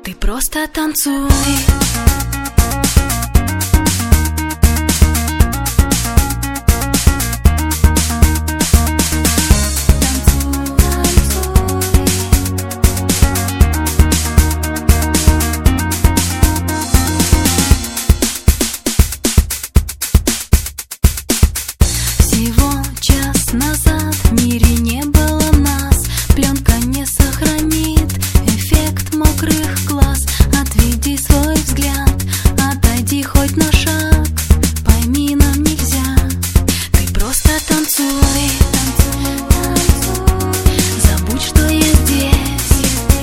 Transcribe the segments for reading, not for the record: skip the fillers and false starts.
Ты просто танцуй. Всего час назад в мире не было нас. Пленка не сохранит эффект мокрых глаз. Отведи свой взгляд, отойди хоть на шаг. Пойми, нам нельзя. Ты просто танцуй. Забудь, что я здесь.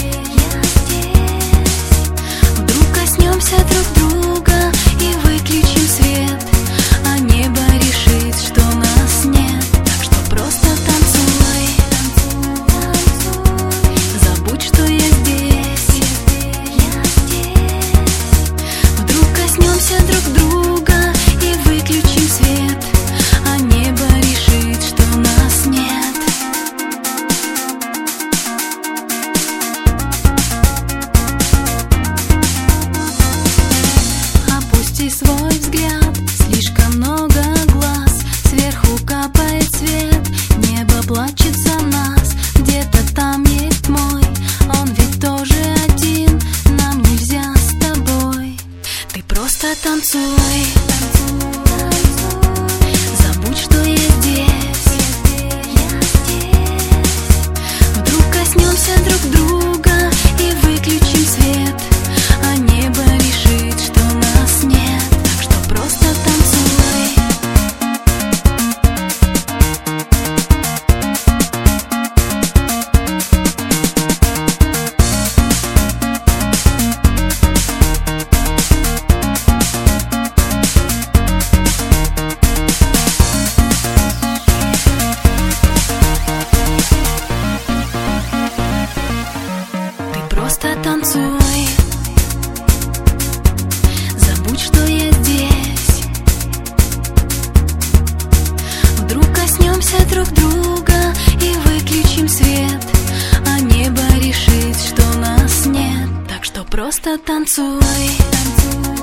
Вдруг коснемся друг друга и выключим свет, а небо решит, что нас нет. Так что просто танцуй. Забудь, что я здесь. Вдруг коснемся друг друга и выключим свет, а небо решит, что нас нет. Опусти свой взгляд, слишком много глаз. Сверху капает свет, небо плачет за нас. Где-то там есть мой, он ведь тоже один. Нам нельзя с тобой. Ты просто танцуй. Забудь, что я здесь. Вдруг коснемся друг друга и выключим свет, а небо решит, что нас нет. Так что просто танцуй. Ты просто танцуй. Забудь, что я здесь. Вдруг коснемся друг друга и выключим свет, а небо решит, что нас нет. Так что просто танцуй.